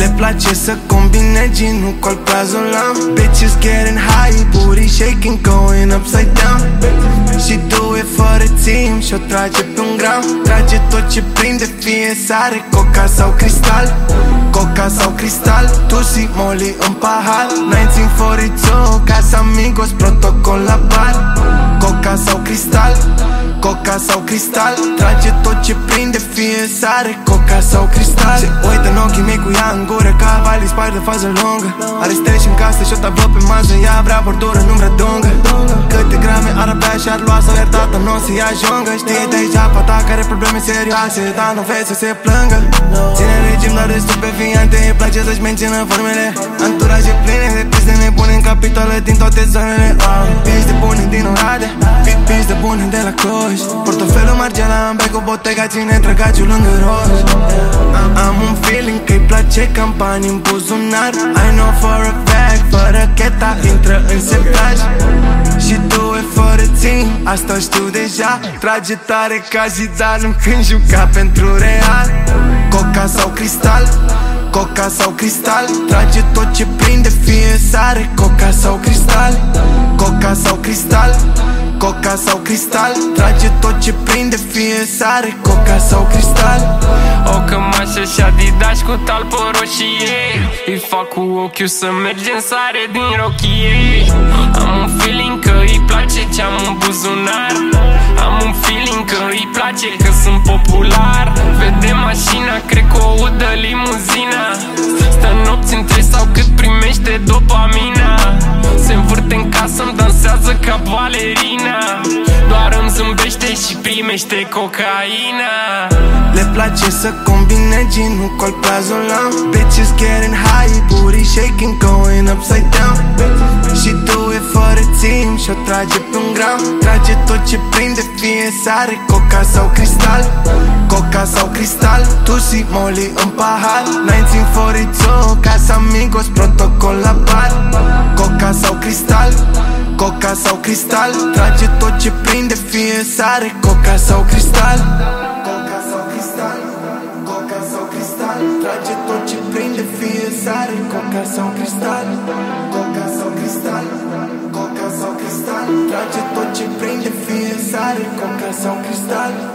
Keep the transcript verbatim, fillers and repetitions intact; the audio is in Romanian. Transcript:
Le place să combine ginul cu alprazolam. Bitches getting high, booty shaking, going upside down. She do it fără timp și-o trage pe un gram. Trage tot ce prinde, fie sare, coca sau cristal. Coca sau cristal, Tusi, Molly în pahar. nouăsprezece patruzeci și doi, Casa Amigos, protocol la bar. Coca sau cristal, coca sau cristal. Trage tot ce prinde, fie sare, coca sau cristal. Se uită în ochii mei cu ea în gură, ca vali spari de fază lungă. Are stere și-n casă și-o tabă pe masă, ea vrea bordură, nu vrea dungă. Câte grame ar avea și-ar lua sau iar tata n-o să-i ajungă. Știi deja fata care are probleme serioase, dar nu vezi să se plângă. Ține regim doar de stupefiante, îi place să-și mențină formele. Anturaje pline de piste nebune în capitole din toate zonele. Piși de bune din Oradea, piși de bune de la Cluj. Portofelul merge la ambe cu botega, ține trăgaciul lângă roș. Am un feeling că-i place campanii în buzunar. I know for a fact, fără cheta intră în setaj. Și tu e fără timp, asta știu deja. Trage tare ca Zidane când juca pentru Real. Coca sau cristal, coca sau cristal. Trage tot ce prinde, fie sare, coca sau cristal. Coca sau cristal, coca sau cristal. Trage tot ce prinde, fie sare, coca sau cristal. O cămașă și Adidas cu talpă roșie, îi fac cu ochiul să mergem sare din rochie. Am un feeling că îi place ce-am în buzunar. Am un feeling că îi place că sunt popular. Vede mașina, cred că o udă limuzina. Stă nopți între sau cât primește dopamina. Se învârte în casă, îmi dansează ca balerina. Doar îmi zâmbește și primește cocaina. Le place să combine ginul cu alprazolam. Bitches getting high, booty shaking, going upside down. Și tu e fără timp și-o trage pe un gram. Trage tot ce prinde, fie sare, coca sau cristal. Coca sau cristal, Tusi, Molly în pahar. nouăsprezece patruzeci și doi, Casa Amigos, protocol la bar. Coca sau cristal, coca sau cristal. Trage tot ce prinde, fie sare, coca sau cristal. Coca sau cristal, coca sau cristal. Trage tot ce prinde, fie sare, coca sau cristal. Coca sau cristal, coca sau cristal. Trage tot ce prinde, fie sare, coca sau cristal.